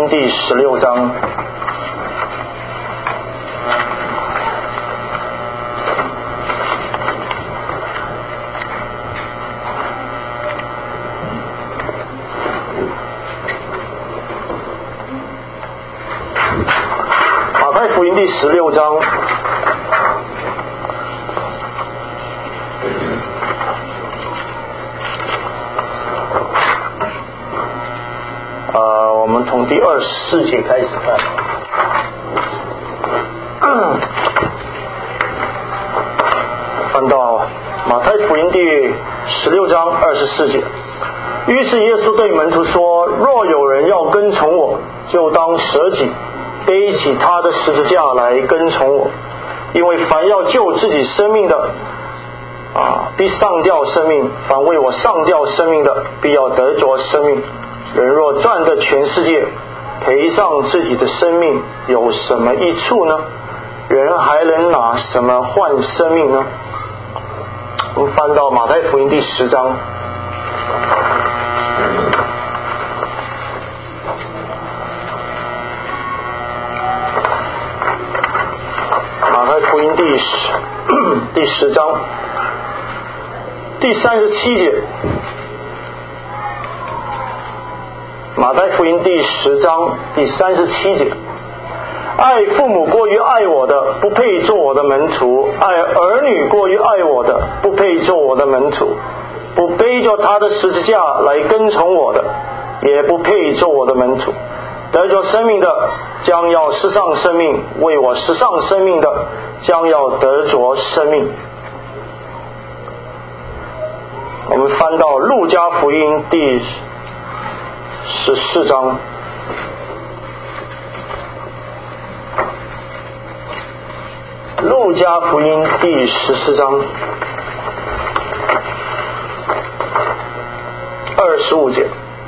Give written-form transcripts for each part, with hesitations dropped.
音第16章。马太福音第16章。我们从第24节开始看。翻到马太福音第16章24节。于是耶稣对门徒说：若有人要跟从我，就当舍己，背起他的十字架来跟从我。因为凡要救自己生命的，必上吊生命；凡为我上吊生命的，必要得着生命。人若赚得全世界，赔上自己的生命，有什么益处呢？人还能拿什么换生命呢？我们翻到马太福音第10章。马太福音第10章第37节。马太福音第10章第37节。爱父母过于爱我的，不配做我的门徒；爱儿女过于爱我的，不配做我的门徒；不背着他的十字架来跟从我的，也不配做我的门徒。得着生命的，将要失丧生命；为我失丧生命的，将要得着生命。我们翻到路加福音第14章。路加福音第14章25节。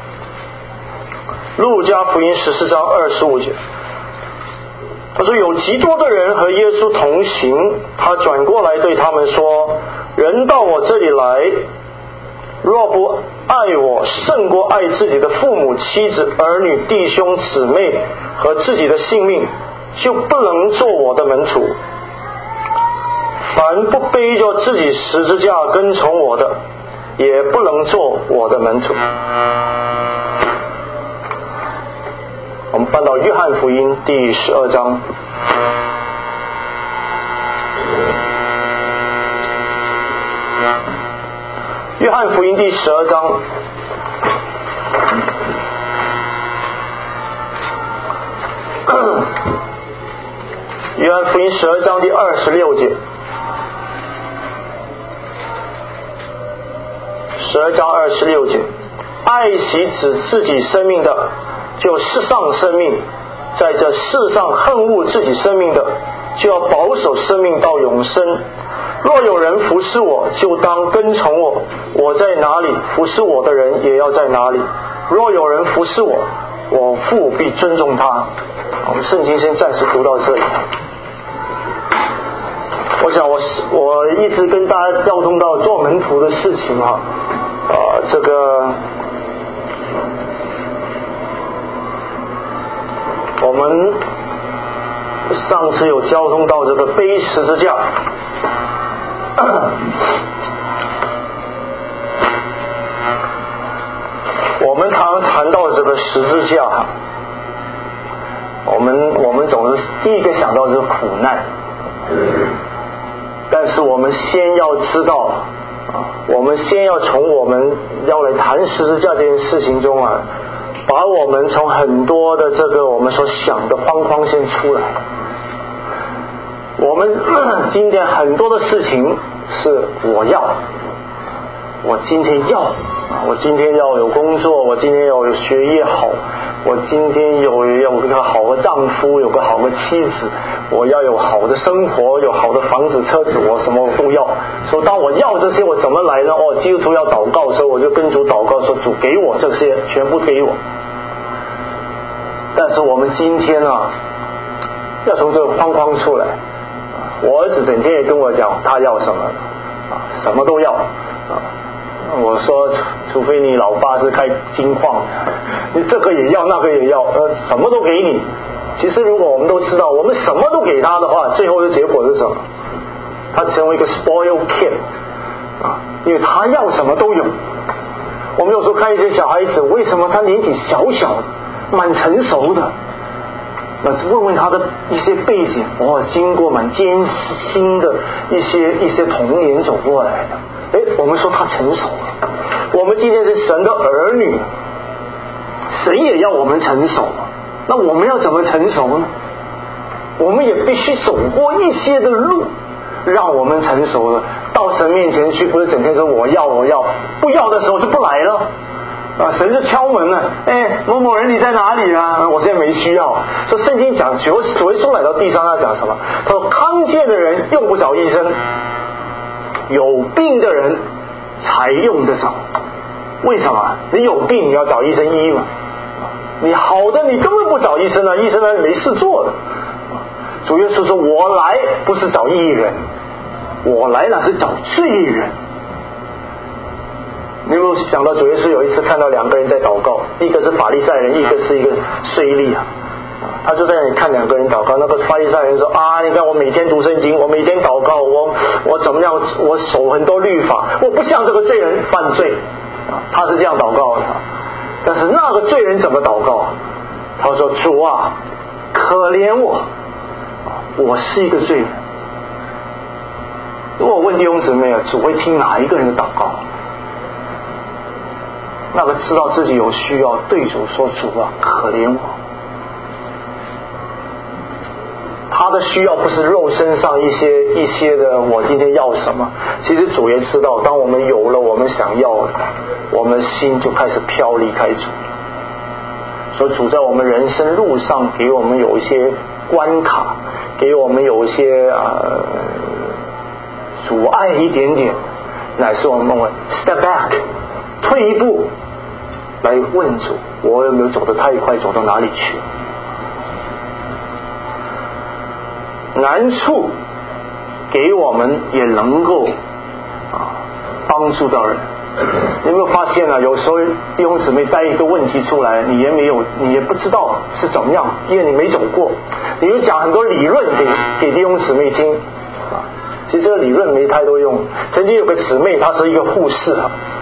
路加福音14章25节。他说有极多的人和耶稣同行，他转过来对他们说：人到我这里来，若不爱我胜过爱自己的父母妻子儿女弟兄姊妹和自己的性命，就不能做我的门徒。凡不背着自己十字架跟从我的，也不能做我的门徒。我们翻到约翰福音第12章。约翰福音第12章约翰福音12章第26节。12章26节。爱惜自己生命的，就世上生命；在这世上恨恶自己生命的，就要保守生命到永生。若有人服侍我，就当跟从我；我在哪里，服侍我的人也要在哪里。若有人服侍我，我父必尊重他。我们圣经先暂时读到这里。我想我一直跟大家交通到做门徒的事情这个我们上次有交通到这个背十字架。我们常谈到这个十字架，我们总是第一个想到就是苦难，但是我们先要知道，我们先要从我们要来谈十字架这件事情中把我们从很多的这个我们所想的框框先出来。我们今天很多的事情是我今天要我今天要有工作，我今天要有学业好，我今天有一个好的丈夫，有个好的妻子，我要有好的生活，有好的房子车子，我什么都要。所以当我要这些，我怎么来呢？基督徒要祷告，所以我就跟主祷告说，主给我这些，全部给我。但是我们今天要从这个框框出来。我儿子整天也跟我讲他要什么什么都要我说除非你老爸是开金矿，你这个也要那个也要，什么都给你。其实如果我们都知道我们什么都给他的话，最后的结果是什么？他成为一个 spoiled kid 因为他要什么都有。我们有时候看一些小孩子，为什么他年纪小小蛮成熟的，问问他的一些背景，经过蛮艰辛的一些童年走过来的，我们说他成熟了。我们今天是神的儿女，神也要我们成熟，那我们要怎么成熟呢？我们也必须走过一些的路，让我们成熟了，到神面前去，不是整天说我要，不要的时候就不来了神就敲门了，某某人你在哪里啊？我现在没需要。所以圣经讲主耶稣来到地上，他讲什么？他说康健的人用不着医生，有病的人才用得着。为什么？你有病你要找医生医嘛，你好的你根本不找医生医生呢没事做的。主耶稣说我来不是找义人，我来了是找罪人。你有没有想到主耶稣有一次看到两个人在祷告，一个是法利赛人，一个是一个税吏他就在那里看两个人祷告。那个法利赛人说你看我每天读圣经，我每天祷告，我怎么样，我守很多律法，我不像这个罪人犯罪他是这样祷告的。但是那个罪人怎么祷告？他说主啊可怜我是一个罪人。如果我问弟兄姊妹主会听哪一个人的祷告？那个知道自己有需要，对主说主啊可怜我。他的需要不是肉身上一些的我今天要什么，其实主也知道，当我们有了我们想要的，我们心就开始飘离开主。所以主在我们人生路上给我们有一些关卡，给我们有一些阻碍一点点，乃是我们step back 退一步来问主，我有没有走得太快，走到哪里去？难处给我们也能够帮助到人。你有没有发现有时候弟兄姊妹带一个问题出来，你也不知道是怎么样，因为你没走过，你就讲很多理论给弟兄姊妹听其实这个理论没太多用。曾经有个姊妹，她是一个护士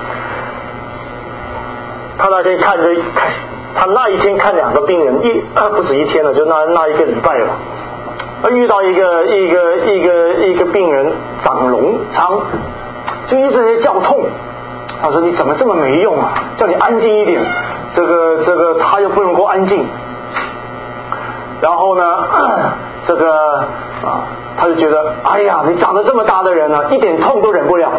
她那天她那一天看两个病人，不止一天了，就那一个礼拜了。遇到一个病人长脓疮，就一直在叫痛。他说你怎么这么没用叫你安静一点，这个他又不能够安静。然后呢他就觉得你长得这么大的人一点痛都忍不了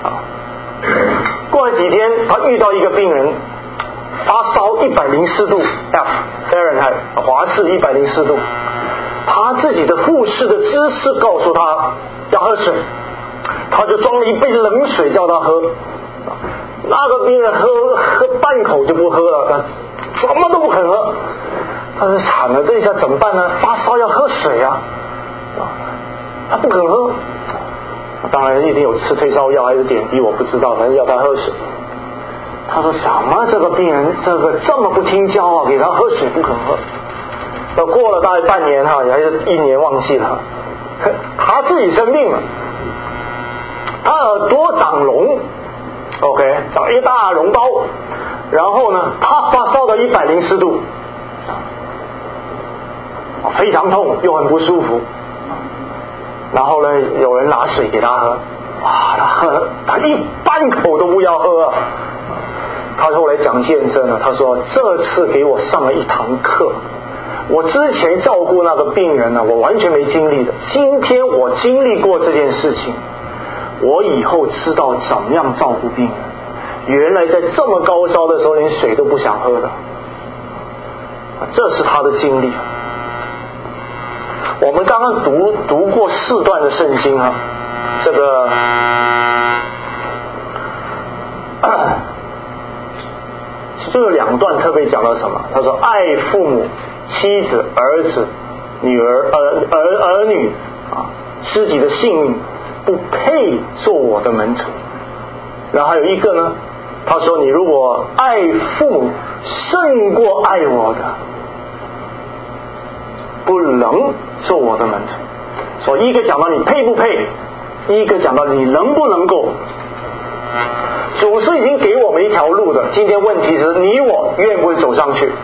过了几天，他遇到一个病人发烧104度 Fahrenheit 华氏104度，他自己的护士的知识告诉他要喝水，他就装了一杯冷水叫他喝。那个病人喝半口就不喝了，他什么都不肯喝。他说惨了，这一下怎么办呢？发烧要喝水他不肯喝。当然一定有吃退烧药还是点滴我不知道，反正要他喝水。他说怎么这个病人这么不听教给他喝水不肯喝。过了大概半年还是1年忘记了，他自己生病了，他耳朵长脓，OK， 长一大脓包，然后呢他发烧到104度，非常痛又很不舒服。然后呢有人拿水给他喝，他一半口都不要喝他后来讲见证了，他说这次给我上了一堂课，我之前照顾那个病人我完全没经历的，今天我经历过这件事情，我以后知道怎么样照顾病人。原来在这么高烧的时候连水都不想喝的，这是他的经历。我们刚刚读过4段的圣经这个这个2段特别讲到什么？他说爱父母妻子儿子女儿女自己的性命不配做我的门徒。 然后还有一个呢，他说你如果爱父母胜过爱我的，不能做我的门徒。所以一个讲到你配不配，一个讲到你能不能够。主是已经给我们一条路的，今天问题是你我愿不愿意走上去。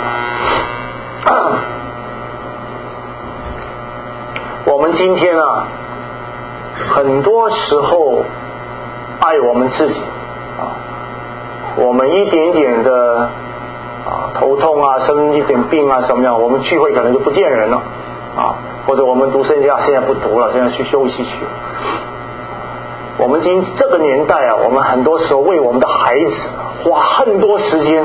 我们今天啊，很多时候爱我们自己啊，我们一点点的头痛啊，生一点病啊什么样，我们聚会可能就不见人了啊，或者我们读圣经现在不读了，现在去休息去。我们这个年代啊，我们很多时候为我们的孩子花很多时间。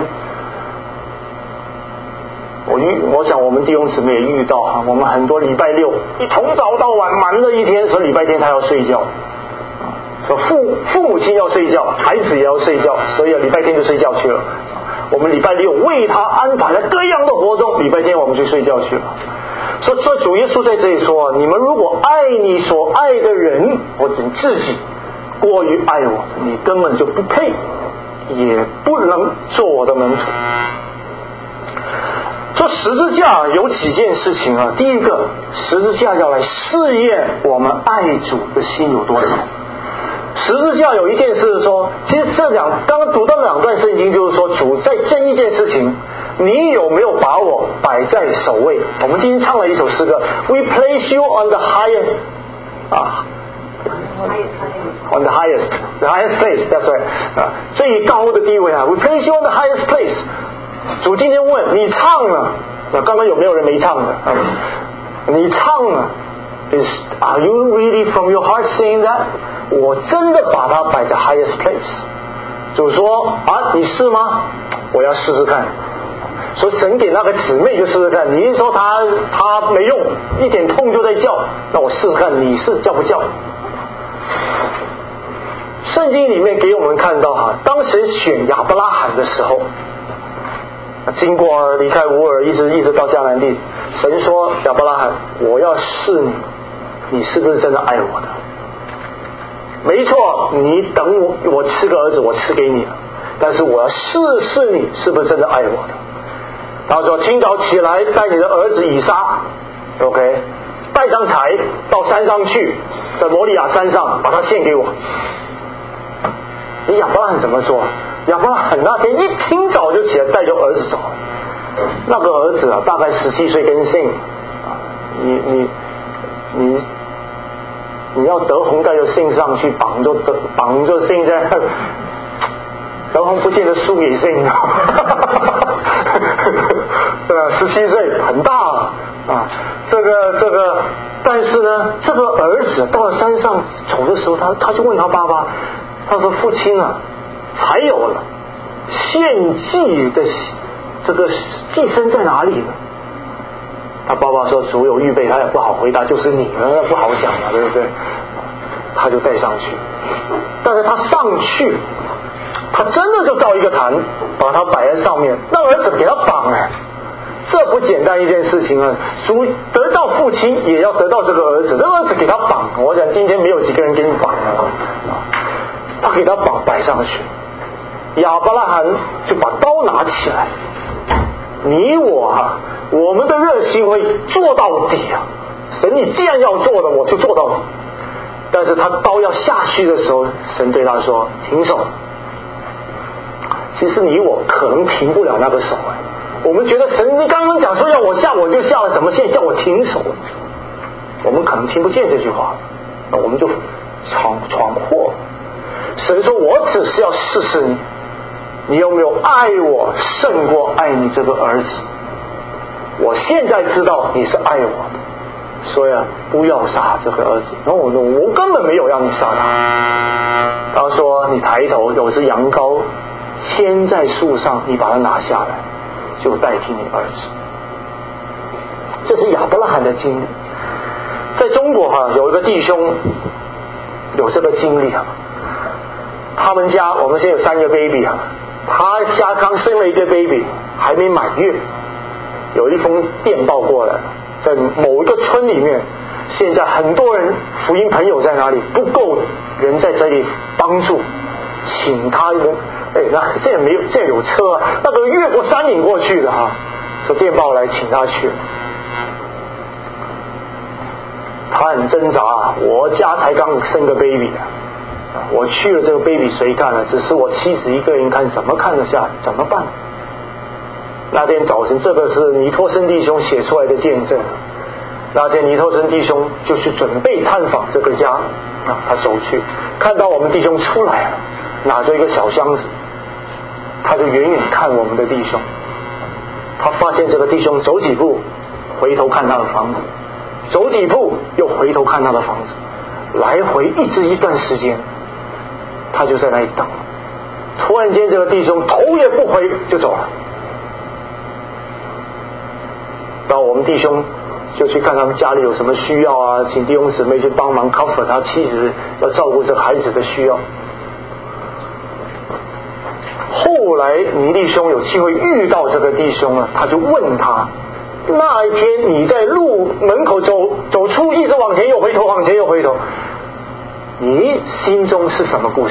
我想我们弟兄姊妹也遇到哈，我们很多礼拜六一从早到晚忙了一天，所以礼拜天他要睡觉，说父母亲要睡觉，孩子也要睡觉，所以礼拜天就睡觉去了。我们礼拜六为他安排了各样的活动，礼拜天我们就睡觉去了。所以这主耶稣在这里说，你们如果爱你所爱的人或者自己过于爱我，你根本就不配，也不能做我的门徒。这十字架有几件事情啊？第一个，十字架要来试验我们爱主的心有多少。十字架有一件事说，其实刚刚读到两段圣经，就是说主在这一件事情，你有没有把我摆在首位？我们今天唱了一首诗歌 ，We place you on the highest on the highest place. That's right. 最高的地位啊 ，We place you on the highest place. 主今天问你唱了，刚刚有没有人没唱的？你唱了 ，Are you really from your heart saying that？ 我真的把它摆在 highest place。主说啊，你是吗？我要试试看。所以神给那个姊妹就试试看，你一说他没用，一点痛就在叫，那我试试看你是叫不叫？圣经里面给我们看到哈，当神选亚伯拉罕的时候。经过离开乌尔一直到迦南地，神说亚伯拉罕，我要试你是不是真的爱我的？没错，你等我吃个儿子，我吃给你了，但是我要试试你是不是真的爱我的。他说清早起来带你的儿子以撒 OK， 带上柴到山上去，在摩利亚山上把他献给我。你亚伯拉罕怎么说？亚伯拉罕那天一清早就起来带着儿子走，那个儿子啊大概17岁跟信你要得红带就信上去，绑就信在得红不见得输给信17岁很大啊，这个但是呢这个儿子到了山上走的时候，他就问他爸爸，他说父亲啊，才有了献祭的这个祭牲在哪里呢？他爸爸说主有预备，他也不好回答，就是你那不好讲嘛，对不对？他就带上去，但是他上去，他真的就造一个坛，把它摆在上面，让儿子给他绑这不简单一件事情啊！主得到父亲，也要得到这个儿子，这个儿子给他绑，我想今天没有几个人给你绑了他给他绑摆上去，亚伯拉罕就把刀拿起来，你我我们的热心会做到底啊！神你既然要做的，我就做到底。但是他刀要下去的时候，神对他说停手。其实你我可能停不了那个手我们觉得神你刚刚讲说要我下我就下了，怎么现在叫我停手？我们可能听不见这句话，那我们就闯祸。神说我只是要试试你有没有爱我胜过爱你这个儿子。我现在知道你是爱我的，所以不要杀这个儿子。然后我根本没有让你杀他。他说你抬头有只羊羔牵在树上，你把它拿下来，就代替你儿子。这是亚伯拉罕的经历。在中国有一个弟兄有这个经历他们家我们现在有3个 baby 他家刚生了一个 baby 还没满月，有一封电报过来，在某一个村里面，现在很多人福音朋友在哪里不够人在这里帮助， 请他一个，那现在没有，现在有车啊，那个越过山岭过去的哈，说电报来请他去。他很挣扎，我家才刚生个 baby 我去了，这个 baby 谁看了？只是我妻子一个人看，怎么看得下？怎么办？那天早晨，这个是尼托生弟兄写出来的见证。那天尼托生弟兄就去准备探访这个家他走去，看到我们弟兄出来了，拿着一个小箱子，他就远远看我们的弟兄，他发现这个弟兄走几步，回头看他的房子，走几步又回头看他的房子，来回一直一段时间，他就在那里等。突然间，这个弟兄头也不回就走了。然后我们弟兄就去看他们家里有什么需要啊，请弟兄姊妹去帮忙 cover 他妻子要照顾这个孩子的需要。后来你弟兄有机会遇到这个弟兄了，他就问他，那一天你在路门口走出，一直往前又回头，往前又回头，你心中是什么故事？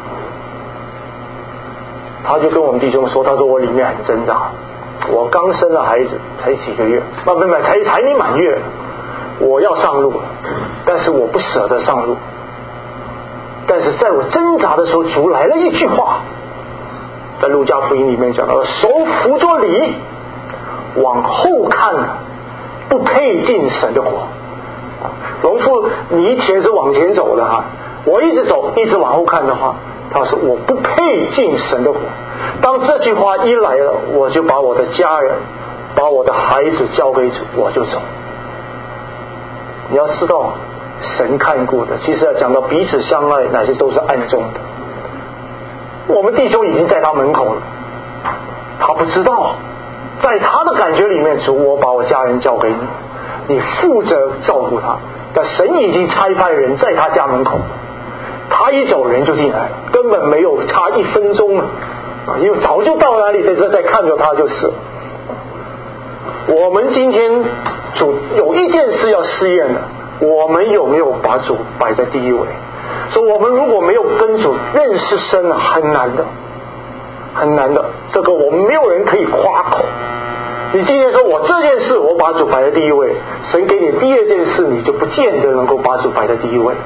他就跟我们弟兄说，他说我里面很挣扎，我刚生了孩子，才几个月，才没满月，我要上路，但是我不舍得上路。但是在我挣扎的时候，主来了一句话，在路加福音里面讲到，手扶着犁，往后看不配进神的国。农夫犁田是往前走的哈，我一直走，一直往后看的话，他说我不配进神的国。当这句话一来了，我就把我的家人，把我的孩子交给主，我就走。你要知道，神看顾的，其实要讲到彼此相爱，乃是都是暗中的。我们弟兄已经在他门口了，他不知道，在他的感觉里面，主，我把我家人交给你，你负责照顾他。但神已经差派人在他家门口，他一走人就进来了，根本没有差1分钟了，因为早就到哪里，在看着他就是。我们今天主有一件事要试验的，我们有没有把主摆在第一位？所以我们如果没有跟主认识深了，很难的，很难的。这个我们没有人可以夸口。你今天说我这件事我把主摆在第一位，神给你第二件事，你就不见得能够把主摆在第一位。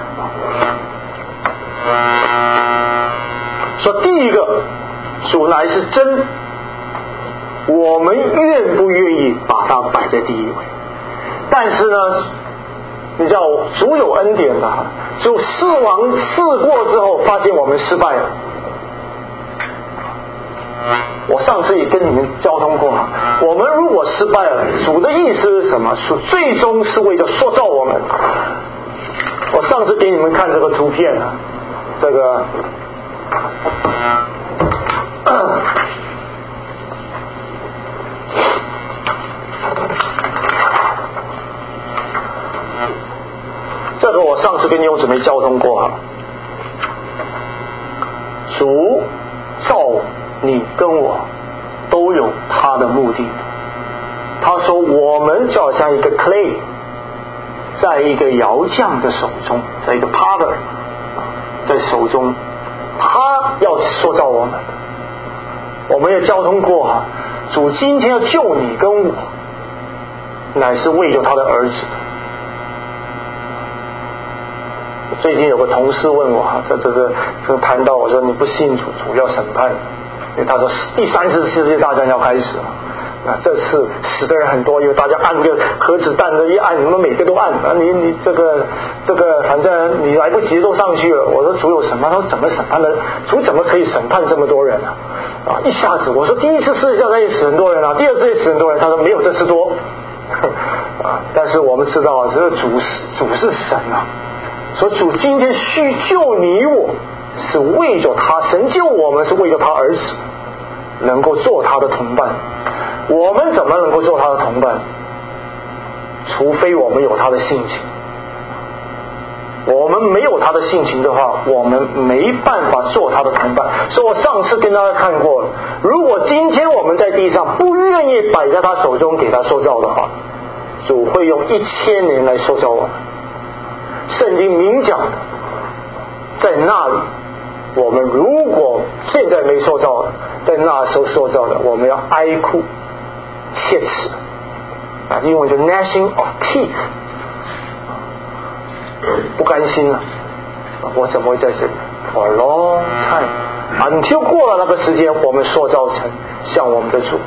说第一个，主乃是真，我们愿不愿意把它摆在第一位？但是呢，你知道主有恩典的，主试过之后发现我们失败了。我上次也跟你们交通过，我们如果失败了，主的意思是什么？主最终是为了塑造我们。我上次给你们看这个图片，这个这个我上次跟你有准备交通过，主造你跟我都有他的目的。他说我们就好像一个 clay 在一个窑匠的手中，在一个 potter 在手中，他要塑造我们。我们也交通过，主今天要救你跟我，乃是为了他的儿子。最近有个同事问我，这谈到我说你不信主，主要审判，因为他说第3次世界大战要开始了。这次死的人很多，因为大家按个核子弹的一按，你们每个都按，你这个反正你来不及都上去了。我说主有审判，他说怎么审判呢？主怎么可以审判这么多人啊？一下子我说第1次世界大战也死很多人啊，第2次也死很多人，他说没有这次多但是我们知道这个主是神啊，所以主今天需救你我，是为着他，神救我们是为着他儿子能够做他的同伴。我们怎么能够做他的同伴？除非我们有他的性情。我们没有他的性情的话，我们没办法做他的同伴。所以我上次跟大家看过了，如果今天我们在地上不愿意摆在他手中给他塑造的话，主会用1000年来塑造我们。圣经明讲的，在那里我们如果现在没受造，在那时候受造的，我们要哀哭切齿啊，英文就 gnashing of teeth， 不甘心了，我怎么会在这里 for a long time，until 过了那个时间，我们塑造成像我们的主。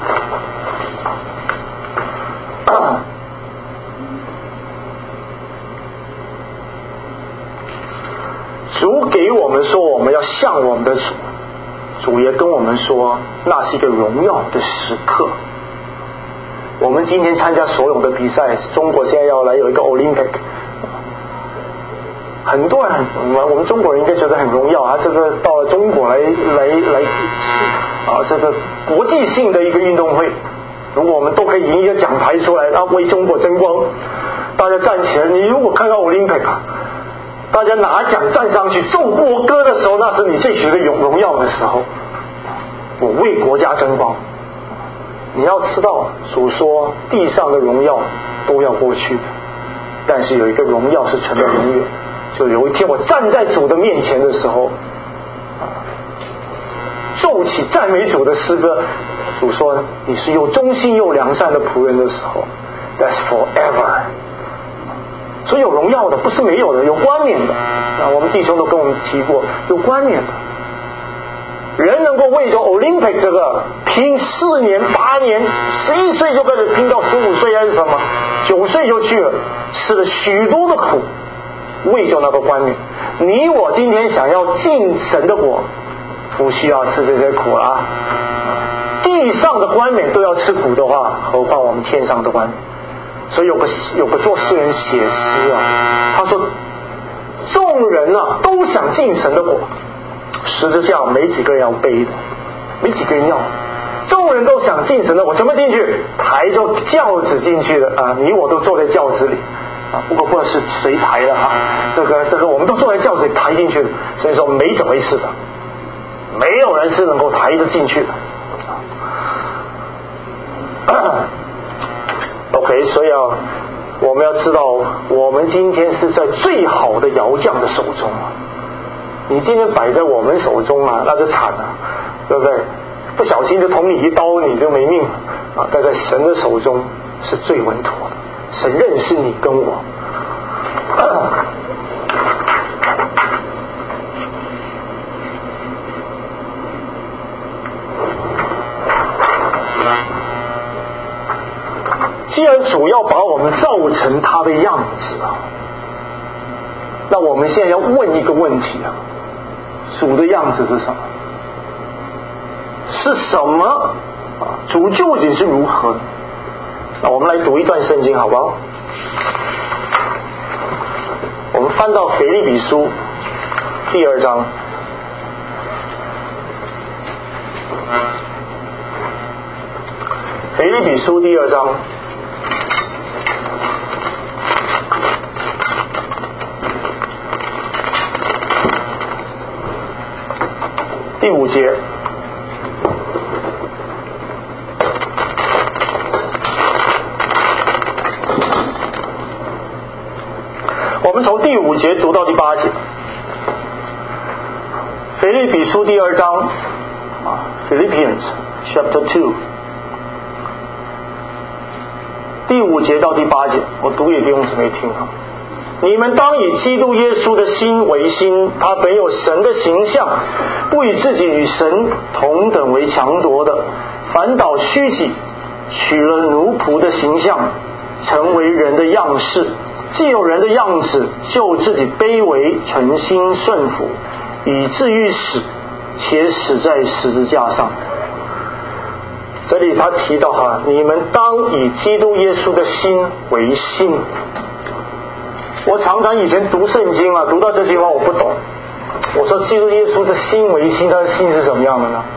主给我们说我们要像我们的主，主也跟我们说那是一个荣耀的时刻。我们今天参加所有的比赛，中国现在要来有一个 Olympic， 很多人我们中国人应该觉得很荣耀啊，这个到了中国来这个国际性的一个运动会，如果我们都可以赢一个奖牌出来，为中国争光，大家站起来。你如果看到 Olympic，大家拿奖站上去奏国歌的时候，那是你最觉得荣耀的时候，我为国家争光。你要知道，主说地上的荣耀都要过去的，但是有一个荣耀是存在永远。就有一天我站在主的面前的时候，奏起赞美主的诗歌，主说你是又忠心又良善的仆人的时候， That's forever。所以有荣耀的不是没有的，有冠冕的啊，我们弟兄都跟我们提过，有冠冕的。人能够为着 Olympic 这个拼4年8年，11岁就开始拼到15岁还是什么，9岁就去了，吃了许多的苦，为着那个冠冕。你我今天想要进神的国，不需要吃这些苦啊。地上的冠冕都要吃苦的话，何况我们天上的冠冕。所以有个作诗人写诗啊，他说众人啊都想进神的国，十字架没几个人要背的，没几个人要。众人都想进神的国，怎么进去？抬着轿子进去的啊！你我都坐在轿子里啊，不知道是谁抬的哈，这个我们都坐在轿子里抬进去的，所以说没怎么回事的，没有人是能够抬得进去的。OK， 所以我们要知道，我们今天是在最好的窑匠的手中啊！你今天摆在我们手中啊，那就惨了，对不对？不小心就捅你一刀，你就没命了啊！但在神的手中是最稳妥的，神认识你跟我。既然主要把我们造成他的样子啊，那我们现在要问一个问题啊，主的样子是什么？是什么啊？主究竟是如何？那我们来读一段圣经好不好？我们翻到腓立比书第2章。腓立比书第2章第5节，我们从第5节读到第8节。腓立比书第2章Philippians chapter 2第5节到第8节，我读给弟兄姊妹听啊。你们当以基督耶稣的心为心，他本有神的形象，不以自己与神同等为强夺的，反倒虚己，取了奴仆的形象，成为人的样式。既有人的样子，就自己卑微，存心顺服，以至于死，且死在十字架上。这里他提到你们当以基督耶稣的心为心。我常常以前读圣经啊，读到这句话我不懂，我说基督耶稣的心为心，他的心是什么样的呢？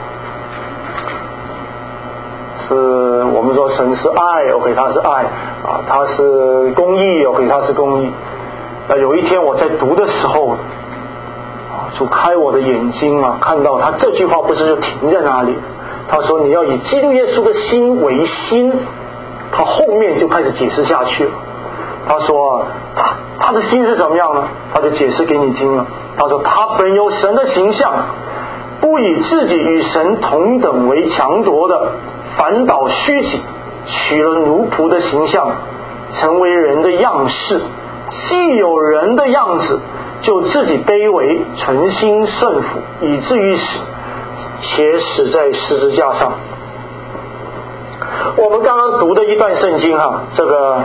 是我们说神是爱 ，OK， 他是爱啊，他是公义 ，OK， 他是公义。那有一天我在读的时候主开我的眼睛啊，看到他这句话不是就停在那里，他说你要以基督耶稣的心为心，他后面就开始解释下去了。他说他他的心是怎么样呢？他就解释给你听了。他说他本有神的形象，不以自己与神同等为强夺的，反倒虚己，取了奴仆的形象，成为人的样式。既有人的样子，就自己卑微，存心顺服，以至于死，且死在十字架上。我们刚刚读的一段圣经这个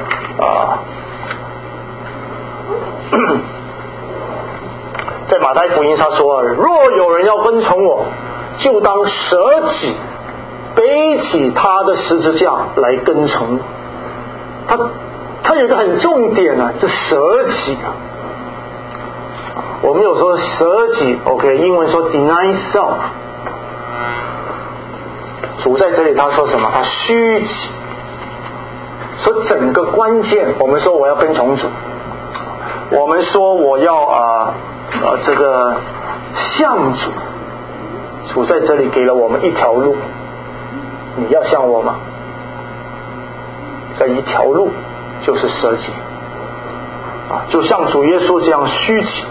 在马太福音上说，若有人要跟从我，就当舍己，背起他的十字架来跟从。他有一个很重点是舍己我们有说舍己 OK， 英文说 deny self。 主在这里他说什么？他虚己。所以整个关键，我们说我要跟从主，我们说我要这个向主，主在这里给了我们一条路，你要像我吗？这一条路就是舍己就像主耶稣这样虚己。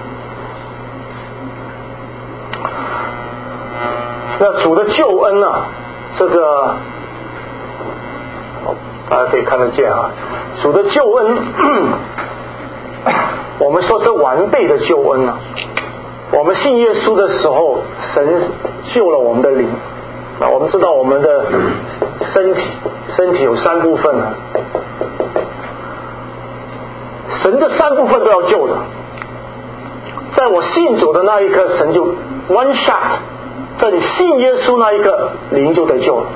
那主的救恩这个大家可以看得见主的救恩我们说是完备的救恩我们信耶稣的时候，神救了我们的灵我们知道我们的身体有3部分神这3部分都要救的。在我信主的那一刻，神就 one shot， 在你信耶稣那一刻，灵就得救了。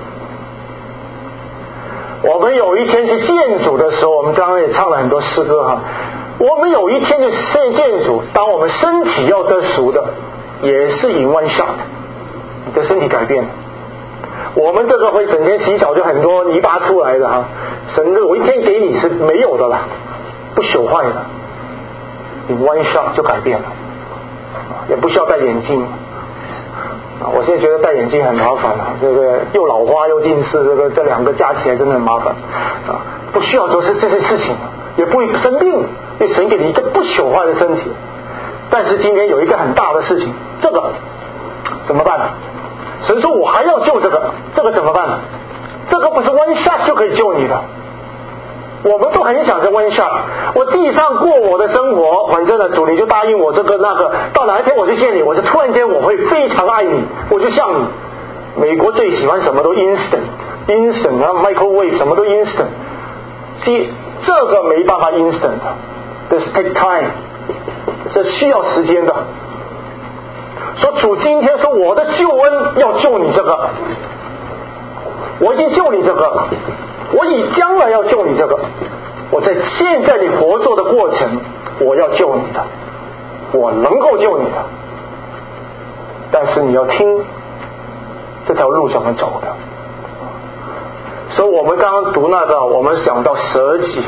我们有一天去见主的时候，我们刚刚也唱了很多诗歌我们有一天去见主，当我们身体要得赎的，也是 in one shot， 你的身体改变了。我们这个会整天洗澡就很多泥巴出来的神有一天给你是没有的啦，不朽坏的，你 one shot 就改变了，也不需要戴眼镜我现在觉得戴眼镜很麻烦这个又老花又近视，这2个加起来真的很麻烦不需要做这些事情，也不会生病，因为神给你一个不朽坏的身体。但是今天有一个很大的事情，这个怎么办呢？神说我还要救这个怎么办呢？这个不是 one shot 就可以救你的。我们都很想着 one shot， 我地上过我的生活，反正主你就答应我这个那个，到哪一天我去见你，我就突然间我会非常爱你，我就像你。美国最喜欢什么都 instant microwave 什么都 instant， 这个没办法 instant， this take time， 这需要时间的。说主今天说我的救恩要救你这个，我已经救你这个，我以将来要救你这个，我在现在你活着的过程我要救你的，我能够救你的，但是你要听这条路怎么走的。所以我们刚刚读那个，我们想到舍己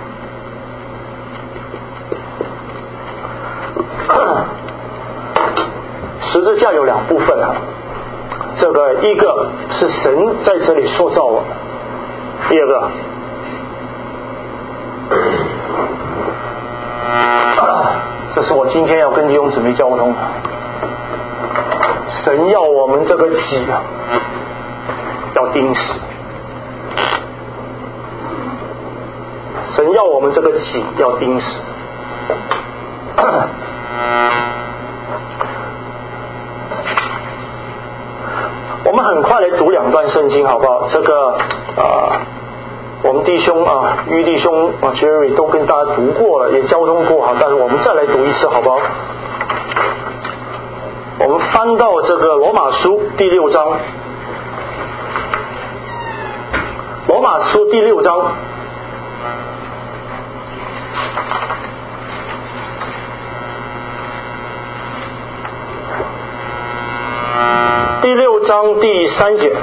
十字架有2部分这个一个是神在这里塑造我们，第二个这是我今天要跟弟兄姊妹交通的，神要我们这个己要钉死，神要我们这个己要钉死我们很快来读2段圣经好不好？这个我们弟兄于弟兄Jerry 都跟大家读过了，也交通过但是我们再来读一次好不好？我们翻到这个罗马书第6章，罗马书第6章第6章第3节，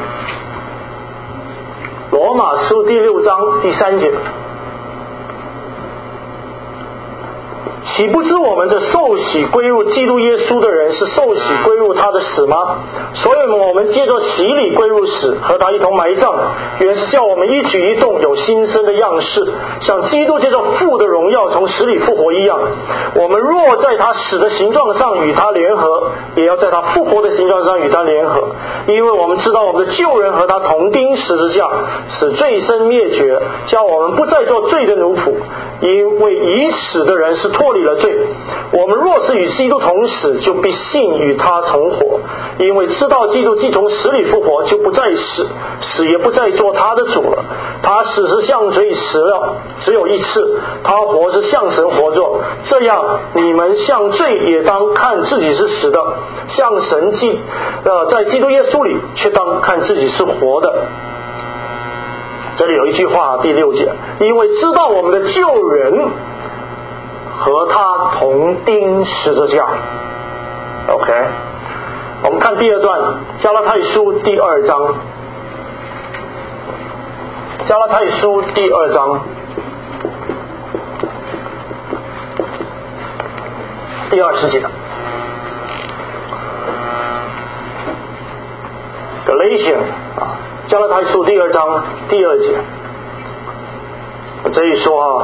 罗马书第6章第3节， 岂不知我们这受洗归入基督耶稣的人，是受洗归入他的死吗？所以我们借着洗礼归入死，和他一同埋葬，原是叫我们一举一动有新生的样式，像基督借着父的荣耀从死里复活一样。我们若在他死的形状上与他联合，也要在他复活的形状上与他联合，因为我们知道我们的旧人和他同钉十字架，使罪身灭绝，叫我们不再做罪的奴仆。因为已死的人是脱离了罪，我们若是与基督同死，就必信与他同活。因为知道基督既从死里复活，就不再死，死也不再做他的主了。他死是向罪死了，只有一次；他活是向神活着。这样，你们向罪也当看自己是死的，向神在基督耶稣里却当看自己是活的。这里有一句话，第6节，因为知道我们的旧人和他同钉十字架。 OK， 我们看第2段，加拉太书第2章，加拉太书第2章第20节，Galatians 加拉太书第2章第2节，这里说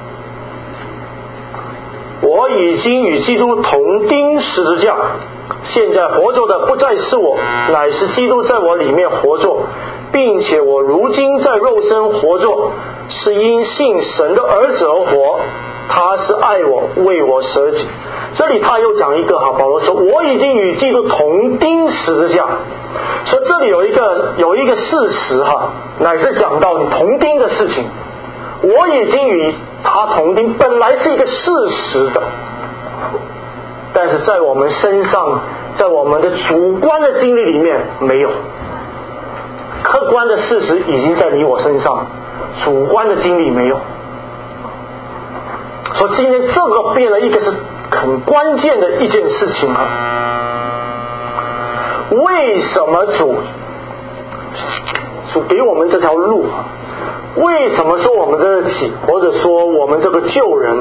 我已经与基督同钉十字架，现在活着的不再是我，乃是基督在我里面活着，并且我如今在肉身活着，是因信神的儿子而活，他是爱我，为我舍己。这里他又讲一个保罗说我已经与基督同钉十字架，所以这里有一个事实乃是讲到你同钉的事情。我已经与他同钉本来是一个事实的，但是在我们身上，在我们的主观的经历里面没有，客观的事实已经在你我身上，主观的经历没有。所以今天这个变了一个是很关键的一件事情为什么主给我们这条路为什么说我们这起，或者说我们这个旧人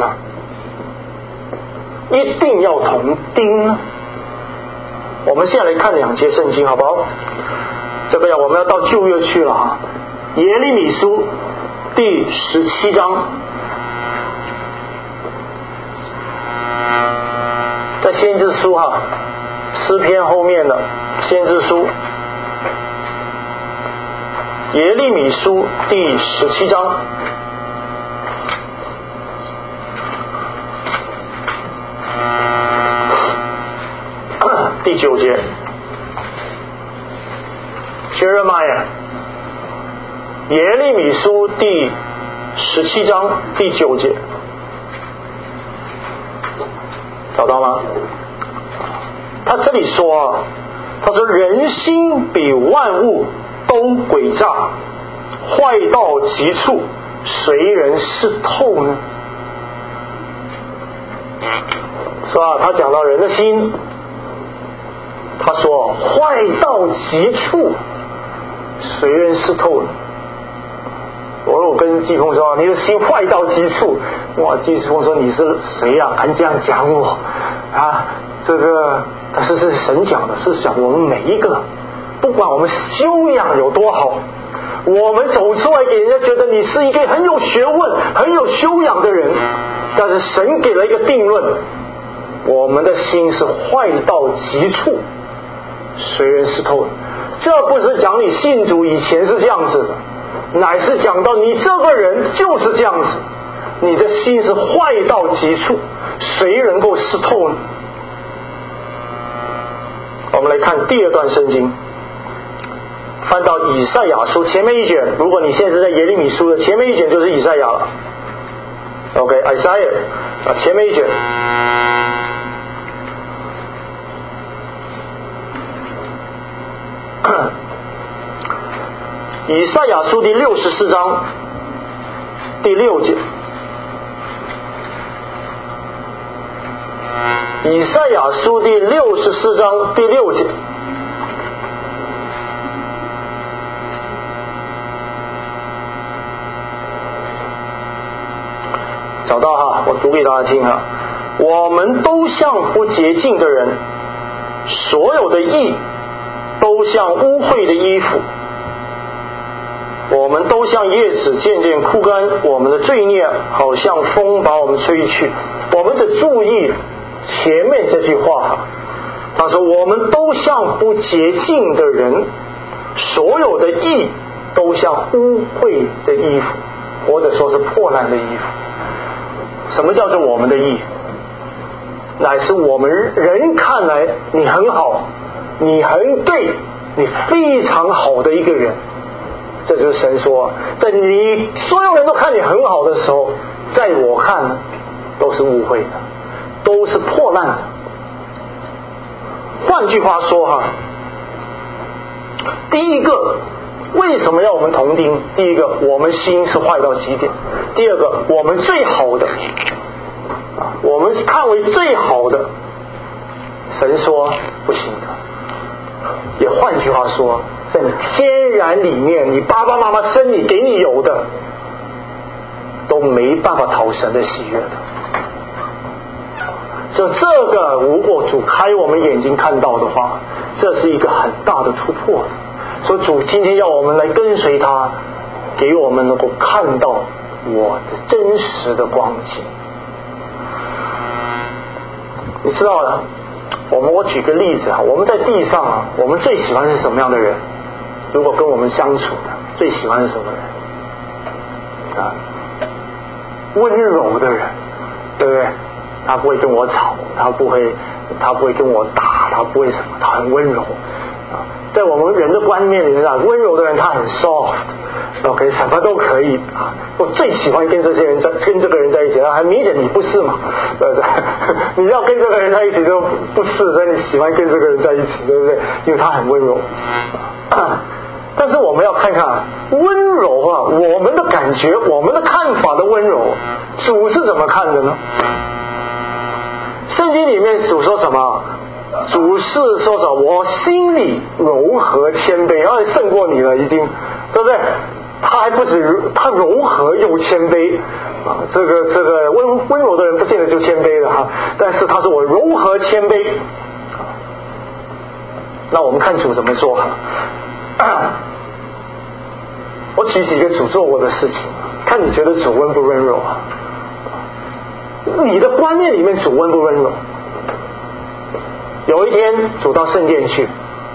一定要同钉呢？我们现在来看2节圣经好不好？这个我们要到旧约去了耶利米书第17章，在先知书诗篇后面的先知书，耶利米书第17章第9节 Jeremiah， 耶利米书第17章第9节，找到吗？他这里说他说人心比万物都诡诈，坏到极处，谁人识透呢？是吧？他讲到人的心，他说坏到极处，谁人识透呢？我跟季风说你的心坏到极处，哇！季风说你是谁敢这样讲我这个但是神讲的，是讲我们每一个，不管我们修养有多好，我们走出来给人家觉得你是一个很有学问很有修养的人，但是神给了一个定论，我们的心是坏到极处，谁人识透的？这不是讲你信主以前是这样子的，乃是讲到你这个人就是这样子，你的心是坏到极处，谁能够识透呢？我们来看第2段圣经，翻到以赛亚书前面一卷，如果你现在是在耶利米书的前面一卷就是以赛亚了。 OK， Isaiah 前面一卷，以赛亚书第64章第6节，以赛亚书第64章第6节，找到我读给大家听我们都像不洁净的人，所有的义都像污秽的衣服，我们都像叶子渐渐枯干，我们的罪孽好像风把我们吹去。我们只注意前面这句话，他说我们都像不洁净的人，所有的义都像污秽的衣服，或者说是破烂的衣服。什么叫做我们的义？乃是我们人看来你很好，你很对，你非常好的一个人。这就是神说，在你所有人都看你很好的时候，在我看呢都是污秽的，都是破烂的。换句话说第一个为什么要我们同钉？第一个，我们心是坏到极点；第二个，我们最好的我们看为最好的，神说不行的。也换句话说，在你天然里面，你爸爸妈妈生你给你有的都没办法讨神的喜悦的。这个如果主开我们眼睛看到的话，这是一个很大的突破的。所以主今天要我们来跟随他，给我们能够看到我的真实的光景。你知道的，我举个例子我们在地上我们最喜欢是什么样的人？如果跟我们相处的，最喜欢是什么人？温柔的人，对不对？他不会跟我吵，他不会跟我打，他不会什么，他很温柔在我们人的观念里面温柔的人他很 soft，OK， 什么都可以我最喜欢跟这个人在一起，很明显你不是嘛，对不对？你要跟这个人在一起就不是，所以你喜欢跟这个人在一起，对不对？因为他很温柔但是我们要看看温柔我们的感觉，我们的看法的温柔，主是怎么看的呢？圣经里面主说什么？主是说什么？我心里柔和谦卑，胜过你了已经，对不对？他还不止，他柔和又谦卑这个温柔的人不见得就谦卑了但是他说我柔和谦卑。那我们看主怎么说我举几个主做过的事情，看你觉得主温不温柔你的观念里面主温不温柔？有一天主到圣殿去，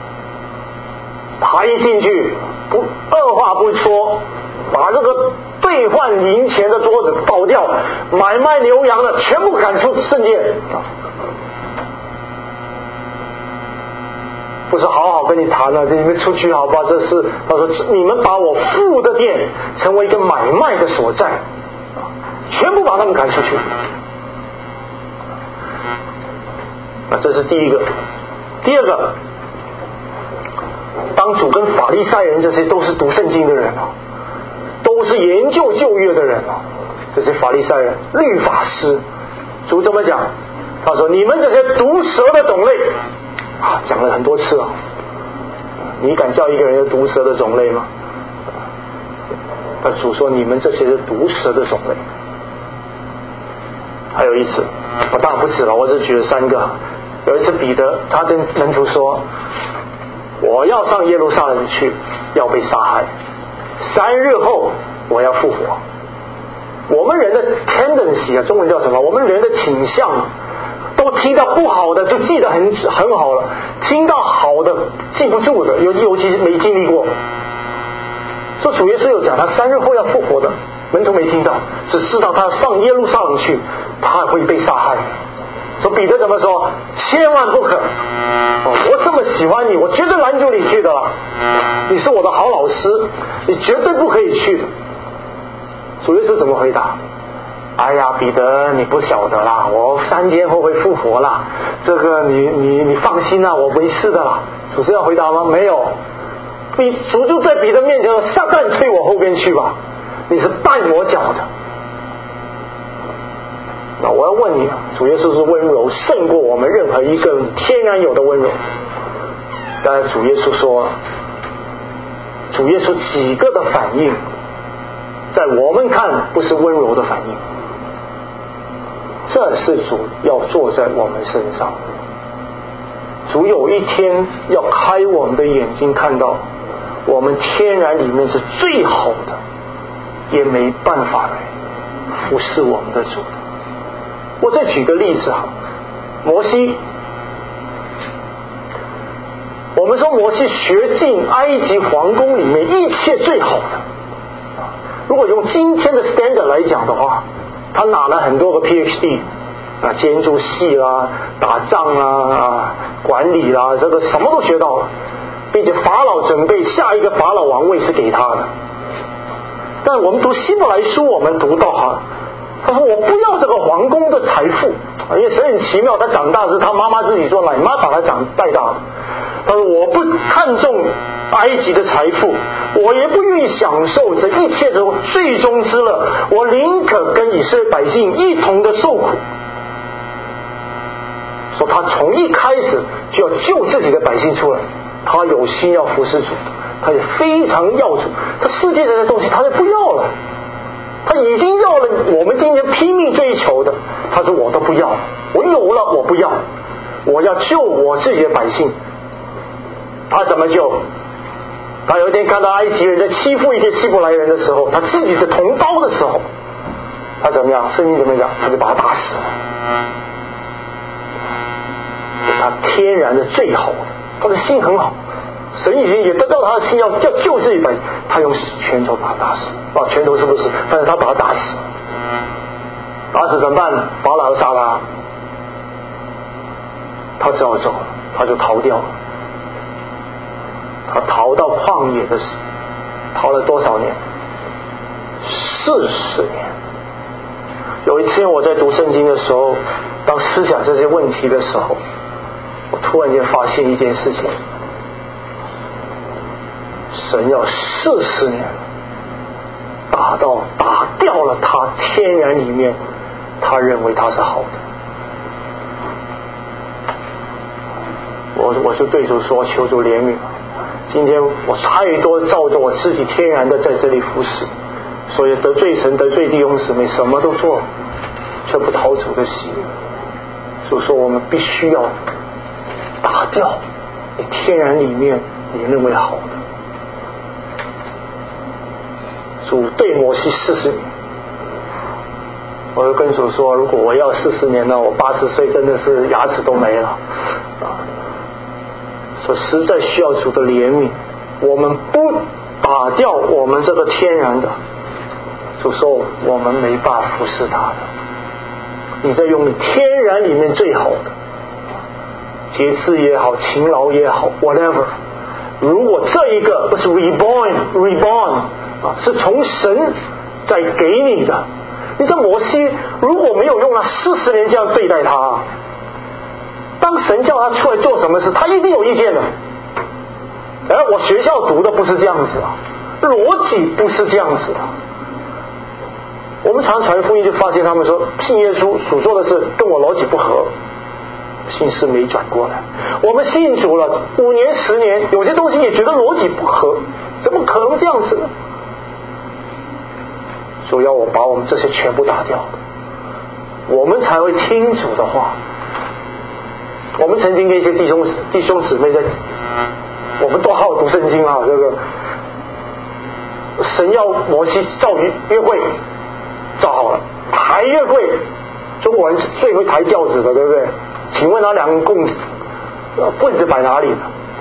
他一进去二话不说，把这个兑换银钱的桌子倒掉，买卖牛羊的全部赶出圣殿不是好好跟你谈了，你们出去好吧？这是他说你们把我父的殿成为一个买卖的所在，全部把他们赶出去。这是第一个。第二个，当主跟法利赛人这些都是读圣经的人都是研究旧约的人这些法利赛人律法师，主怎么讲？他说你们这些毒蛇的种类讲了很多次你敢叫一个人有毒蛇的种类吗？主说你们这些是毒蛇的种类。还有一次当然不止了，我只举了3个。有一次彼得他跟门徒说，我要上耶路撒冷去，要被杀害，3日后我要复活。我们人的 tendency 中文叫什么？我们人的倾向都听到不好的就记得很好了，听到好的记不住的，尤其是没经历过。说主耶稣有讲他3日后要复活的，门徒没听到，只知道他上耶路撒冷去，他会被杀害。说彼得怎么说？千万不可我这么喜欢你，我绝对拦住你去的你是我的好老师，你绝对不可以去的。主耶稣怎么回答？哎呀彼得，你不晓得啦，我3天后会复活啦，这个你放心啦，我没事的啦。主是要回答吗？没有。主就在彼得面前说，撒旦退我后边去吧，你是绊我脚的。那我要问你主耶稣是温柔胜过我们任何一个天然有的温柔，但是主耶稣说，主耶稣几个的反应在我们看不是温柔的反应， 这是主要做在我们身上。主有一天要开我们的眼睛，看到我们天然里面是最好的，也没办法来服侍我们的主的。我再举个例子哈，摩西，我们说摩西学进埃及皇宫里面一切最好的，如果用今天的 standard 来讲的话，他拿了很多个 PhD 建筑系啦、打仗啦、管理啦，这个什么都学到了，并且法老准备下一个法老王位是给他的。但我们读希伯来书，我们读到他说我不要这个皇宫的财富，因为神很奇妙，他长大是他妈妈自己做奶妈把他带大的。他说我不看重埃及的财富，我也不愿意享受这一切的最终之乐，我宁可跟以色列百姓一同的受苦。说他从一开始就要救自己的百姓出来，他有心要服侍主，他也非常要主，他世界上的东西他就不要了，他已经要了我们今天拼命追求的，他说我都不要，我有了我不要，我要救我自己的百姓。他怎么救？他有一天看到埃及人在欺负一些希伯来人的时候，他自己的同胞的时候，他怎么样？圣经怎么讲？他就把他打死了。他天然的最好的，他的心很好，神已经也得到他的心要救自己百姓，他用拳头把他打死。拳头是不是？但是他把他打死，打死怎么办？法老要杀他，他只好走，他就逃掉了。他逃到旷野的时候，逃了多少年？40年。有一天我在读圣经的时候，当思想这些问题的时候，我突然间发现一件事情，神要40年打掉了他天然里面他认为他是好的。我就对主说，求主怜悯，今天我太多照着我自己天然的在这里服侍，所以得罪神得罪弟兄姊妹，什么都做，却不讨主的喜悦。所以说我们必须要打掉你天然里面你认为好的。主对摩西40年，我就跟主说，如果我要40年呢，我80岁真的是牙齿都没了说实在需要主的怜悯，我们不打掉我们这个天然的，主说我们没办法服侍他的。你在用你天然里面最好的，节制也好，勤劳也好 whatever， 如果这一个不是 reborn 是从神在给你的，你这摩西如果没有用了40年这样对待他，当神叫他出来做什么事，他一定有意见的。我学校读的不是这样子逻辑不是这样子的。我们常传福音就发现他们说信耶稣所做的事跟我逻辑不合，心思没转过来。我们信主了5年10年，有些东西也觉得逻辑不合，怎么可能这样子呢？主要我把我们这些全部打掉，我们才会听主的话。我们曾经跟一些弟兄姊妹在，我们都好读圣经这个神要摩西造约柜，造好了，抬约柜，中国人是最会抬轿子的，对不对？请问他2个棍子摆哪里呢？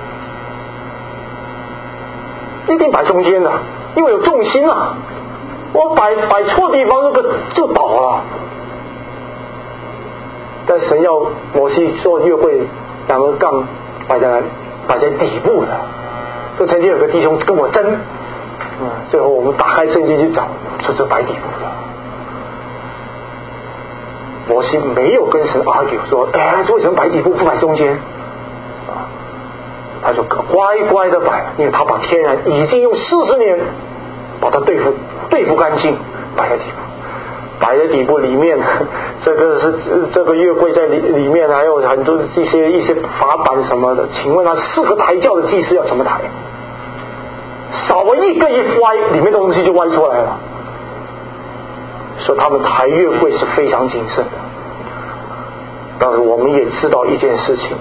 一定摆中间的，因为有重心我摆错地方，那个就倒了。但神要摩西做约柜2个杠摆在哪里？摆在底部的。就曾经有个弟兄跟我争，最后我们打开圣经去找，就摆底部的。摩西没有跟神 argue 说，为什么摆底部不摆中间？他就乖乖的摆，因为他把天然已经用40年把它对付干净，摆在底部。摆在底部里面，这个约柜在里面，还有很多一些法板什么的。请问他4个抬轿的祭司要怎么抬？少了一个一歪，里面的东西就歪出来了。所以他们抬约柜是非常谨慎的。 但是我们也知道一件事情，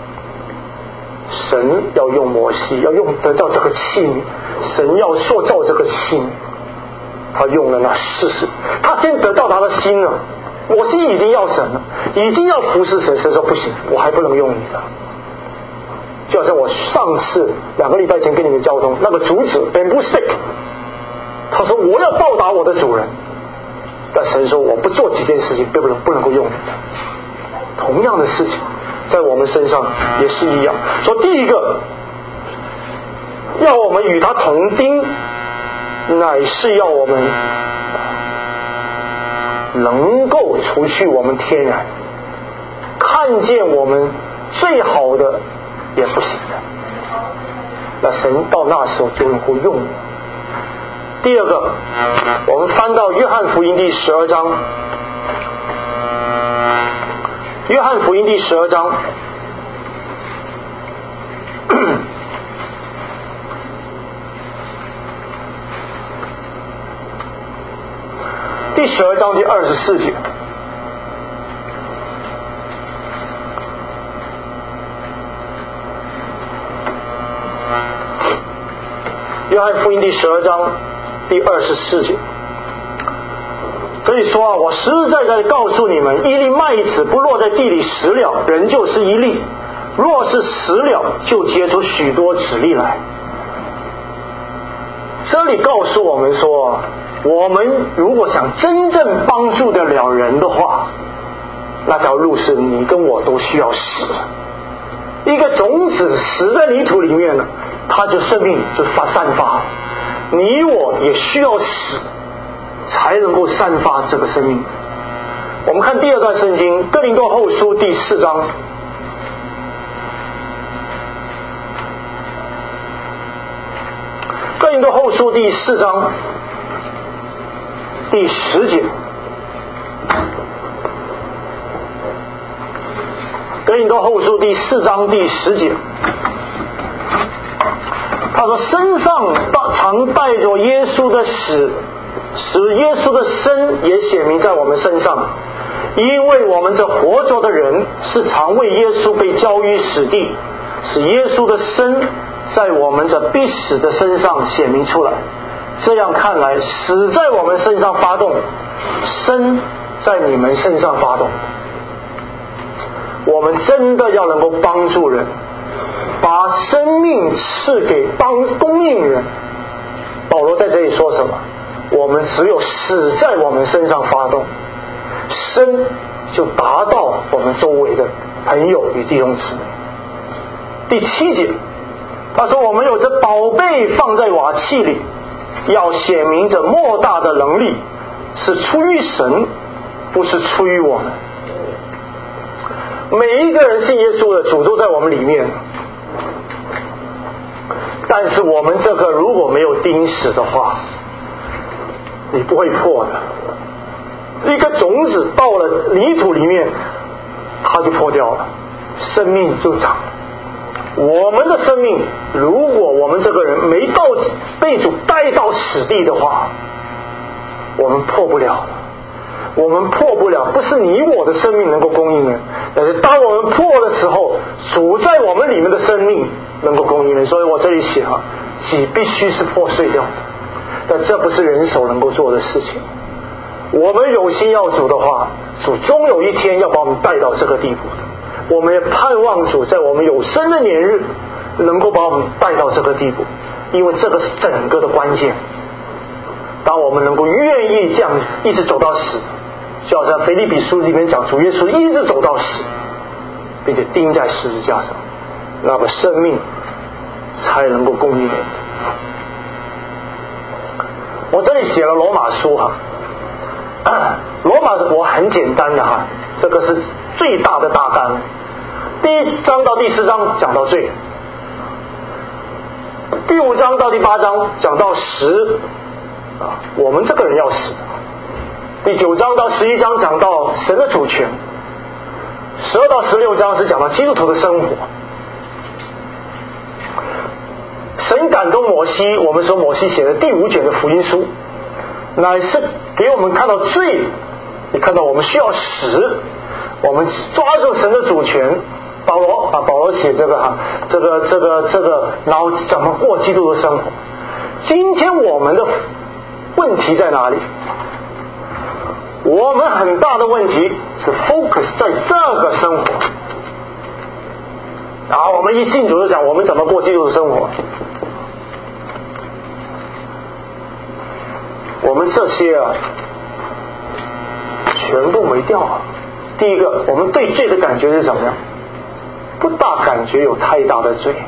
神要用摩西，要用得到这个器皿，神要塑造这个器皿，他用了那40，他先得到他的心了。摩西已经要神了，已经要服侍神，神说不行，我还不能用你的。就好像我上次2个礼拜前跟你们交通，那个主子 bamboo stick， 他说我要报答我的主人，但神说我不做几件事情不能够用你的。同样的事情在我们身上也是一样。说第一个要我们与他同钉，乃是要我们能够除去我们天然，看见我们最好的也不行的，那神到那时候就能够用。第二个，我们翻到约翰福音第12章，约翰福音第12章第12章第24节，约翰福音第12章第24节，所以说我实实在在告诉你们，一粒麦子不落在地里死了，人就是一粒；若是死了，就结出许多子粒来。这里告诉我们说，我们如果想真正帮助得了人的话，那条路是你跟我都需要死。一个种子死在泥土里面了，它就生命就散发，你我也需要死才能够散发这个生命。我们看第二段圣经，哥林多后书第4章，哥林多后书第4章第10节，哥林多后书第4章第10节，他说身上常带着耶稣的死，使耶稣的生也显明在我们身上，因为我们这活着的人是常为耶稣被交于死地，使耶稣的生在我们这必死的身上显明出来。这样看来，死在我们身上发动，生在你们身上发动。我们真的要能够帮助人，把生命赐给供应人。保罗在这里说什么？我们只有死在我们身上发动，生就达到我们周围的朋友与弟兄姊妹。第7节，他说我们有着宝贝放在瓦器里，要显明着莫大的能力是出于神，不是出于我们。每一个人信耶稣的主都在我们里面，但是我们这个如果没有钉死的话，你不会破的。一个种子到了泥土里面，它就破掉了，生命就长了。我们的生命，如果我们这个人没被主带到死地的话，我们破不了。我们破不了，不是你我的生命能够供应人，但是当我们破的时候，主在我们里面的生命能够供应人。所以我这里写己必须是破碎掉的，但这不是人手能够做的事情。我们有心要主的话，主终有一天要把我们带到这个地步的。我们也盼望主在我们有生的年日能够把我们带到这个地步，因为这个是整个的关键。当我们能够愿意这样一直走到死，就好像腓立比书里面讲，主耶稣一直走到死，并且钉在十字架上，那么生命才能够供应人。我这里写了罗马书罗马我很简单的这个是最大的大纲，第1章到第4章讲到罪，第5章到第8章讲到死，我们这个人要死。第9章到11章讲到神的主权，12到16章是讲到基督徒的生活。神感动摩西，我们说摩西写的第5卷的福音书，乃是给我们看到罪，也看到我们需要死， 我们抓住神的主权。保罗写这个，然后怎么过基督的生活。今天我们的问题在哪里？我们很大的问题是 focus 在这个生活，然后我们一信主就讲我们怎么过基督的生活。我们这些全部没掉。第一个，我们对罪的感觉是怎么样？不大感觉有太大的罪，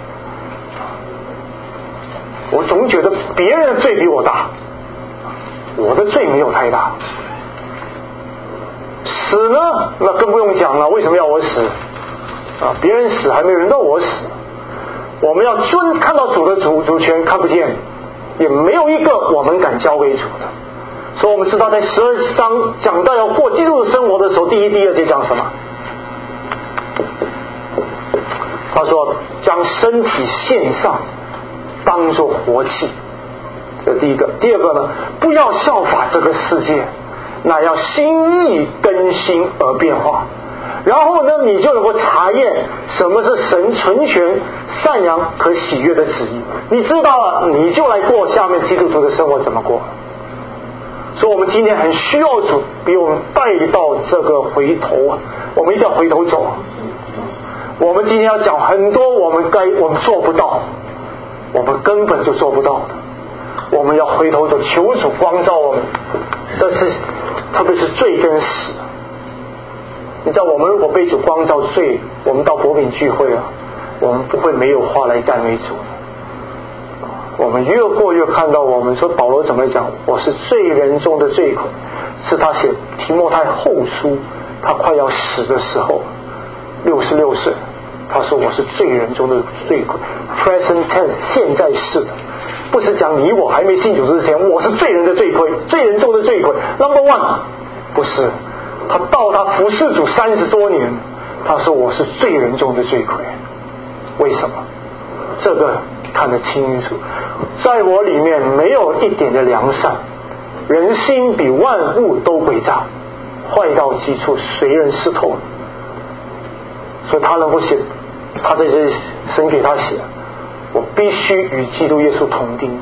我总觉得别人的罪比我大，我的罪没有太大。死呢，那更不用讲了，为什么要我死别人死还没轮到我死。我们要看到主的主权，看不见，也没有一个我们敢交给主的。所以我们知道在12章讲到要过基督的生活的时候，第1、第2节讲什么？他说将身体献上当作活祭，这第一个。第二个呢，不要效法这个世界，乃要心意更新而变化。然后呢，你就能够查验什么是神纯全善良可喜悦的旨意。你知道了，你就来过下面基督徒的生活怎么过。所以我们今天很需要主比我们带到这个回头我们一定要回头走。我们今天要讲很多我们做不到，我们根本就做不到的。我们要回头走，求主光照我们。这是特别是罪跟死。你知道我们如果被主光照罪，我们到国民聚会我们不会没有话来赞美主。我们越过越看到，我们说保罗怎么讲？我是罪人中的罪魁，是他写提摩太后书，他快要死的时候，66岁，他说我是罪人中的罪魁 ，present tense 现在式的，不是讲你我还没信主之前，我是罪人的罪魁，罪人中的罪魁 ，number one， 不是，他到他服侍主30多年，他说我是罪人中的罪魁，为什么？这个看得清楚，在我里面没有一点的良善，人心比万物都诡诈，坏到极处，谁人识透？所以他能够写，他这些神给他写，我必须与基督耶稣同钉。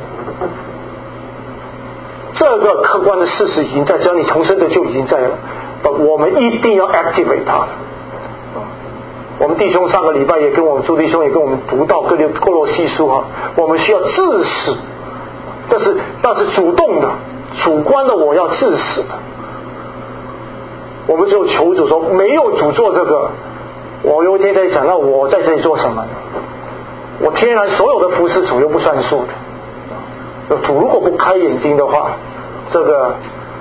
这个客观的事实已经在，只要你重生的就已经在了，我们一定要 activate 它。我们弟兄上个礼拜也跟我们朱弟兄也跟我们读到哥罗西书我们需要致死，但是主动的主观的我要致死的。我们只有求主说，没有主做这个，我有一天在想，那我在这里做什么呢？我天然所有的服侍主又不算数的。主如果不开眼睛的话，这个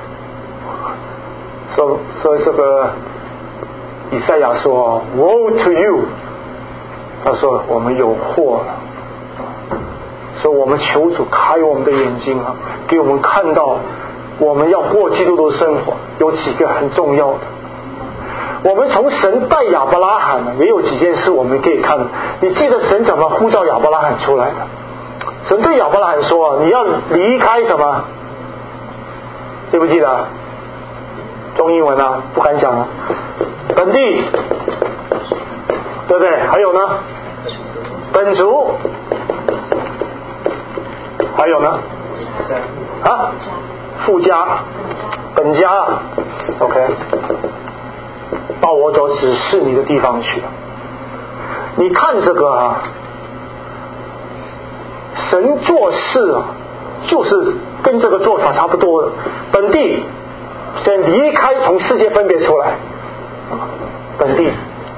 说这个以赛亚说 Woe to you， 他说我们有祸了。所以我们求主开我们的眼睛给我们看到我们要过基督的生活有几个很重要的。我们从神带亚伯拉罕也有几件事我们可以看。你记得神怎么呼召亚伯拉罕出来的？神对亚伯拉罕说你要离开什么？记不记得？中英文不敢讲本地，对不对？还有呢，本族，还有呢，富家，本家，OK， 到我所指示你的地方去。你看这个神做事就是跟这个做法差不多的。本地先离开，从世界分别出来。本地，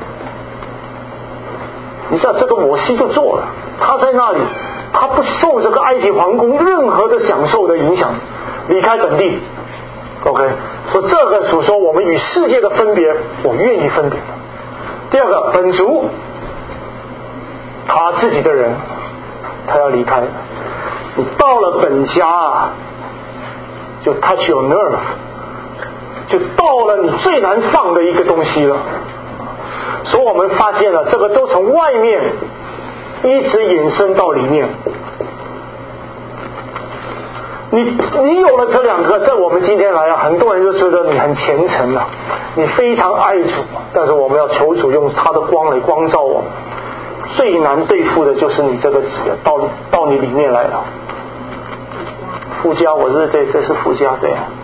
你知道这个摩西就做了，他在那里，他不受这个埃及皇宫任何的享受的影响，离开本地。OK， 所以这个所说我们与世界的分别，我愿意分别。第二个，本族，他自己的人，他要离开。你到了本家就 touch your nerve， 就到了你最难放的一个东西了。所以我们发现了这个都从外面一直引申到里面。 你有了这两个，在我们今天来啊，很多人就觉得你很虔诚啊，你非常爱主，但是我们要求主用他的光来光照我们。最难对付的就是你这个到你里面来了。附加，这是附加，对啊。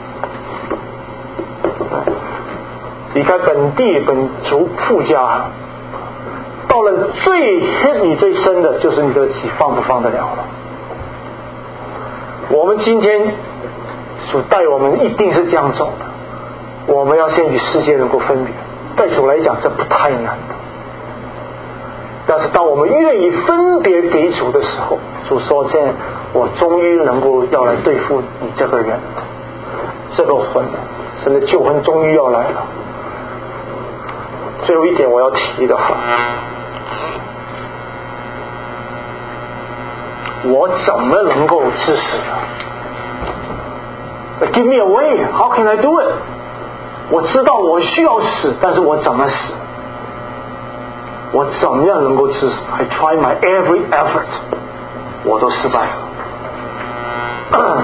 离开本地本族附加，到了最 hit 你最深的就是你的己放不放得了了。我们今天主带我们一定是这样走的，我们要先与世界能够分别，对主来讲这不太难的。但是当我们愿意分别给主的时候，主说现在我终于能够要来对付你这个人，这个魂，神的救恩终于要来了。最后一点我要提的，我怎么能够致死呢？ Give me a way, how can I do it? 我知道我需要死，但是我怎么死？我怎么样能够致死？ I try my every effort， 我都失败了。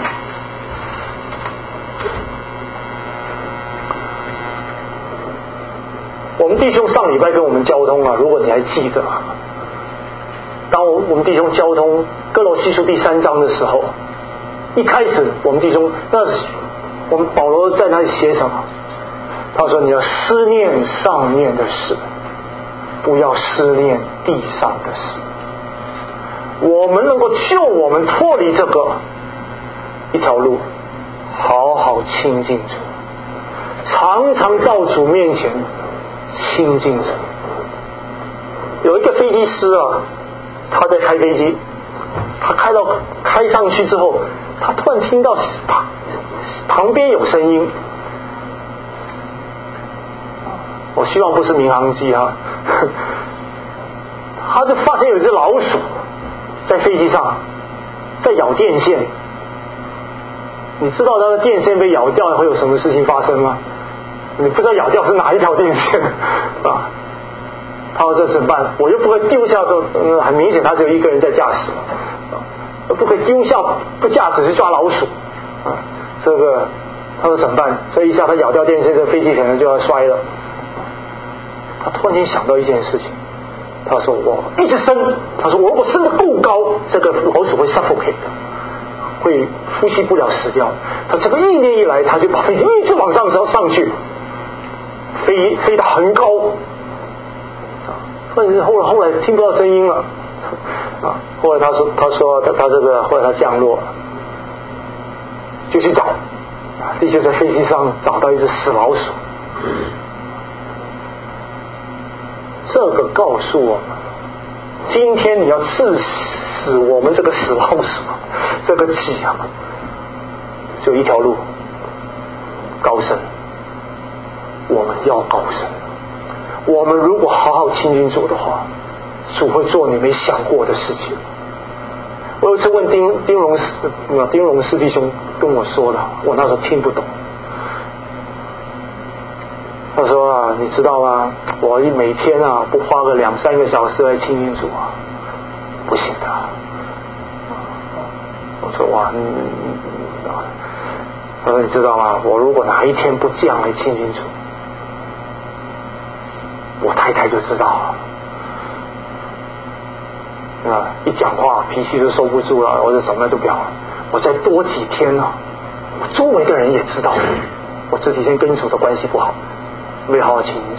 我们弟兄上礼拜跟我们交通啊，如果你还记得，当我们弟兄交通哥罗西书第3章的时候，一开始我们弟兄我们保罗在那里写什么？他说你要思念上面的事，不要思念地上的事。我们能够救我们脱离这个一条路，好好亲近主，常常到主面前亲近主。有一个飞机师啊，他在开飞机，他开上去之后，他突然听到旁边有声音，我希望不是民航机啊，他就发现有一只老鼠在飞机上在咬电线。你知道那个电线被咬掉会有什么事情发生吗？你不知道咬掉是哪一条电线啊？他说这怎么办？我又不会丢下很明显他只有一个人在驾驶不可以丢下不驾驶去抓老鼠这个他说怎么办？所以一下他咬掉电线，这飞机可能就要摔了。他突然间想到一件事情，他说我一直升，他说我如果升得够高，这个老鼠会 suffocate 的，会呼吸不了死掉。他这个意念一来，他就把飞机一直往上去，飞得很高后来听不到声音了后来他说他这个后来他降落了，就去找，的确在飞机上找到一只死老鼠。这个告诉我们，今天你要治死我们这个死老鼠，这个己就一条路，高升。我们要高升。我们如果好好亲近主的话，主会做你没想过的事情。我有一次问丁荣师弟兄跟我说的，我那时候听不懂。他说你知道吗？我每天不花个2-3个小时来亲近主不行的。我说哇，他说你知道吗？我如果哪一天不这样来亲近主，我太太就知道了。一讲话脾气就收不住了，我就什么都不要了。我再多几天我周围的人也知道我这几天跟主的关系不好，没好好亲近主。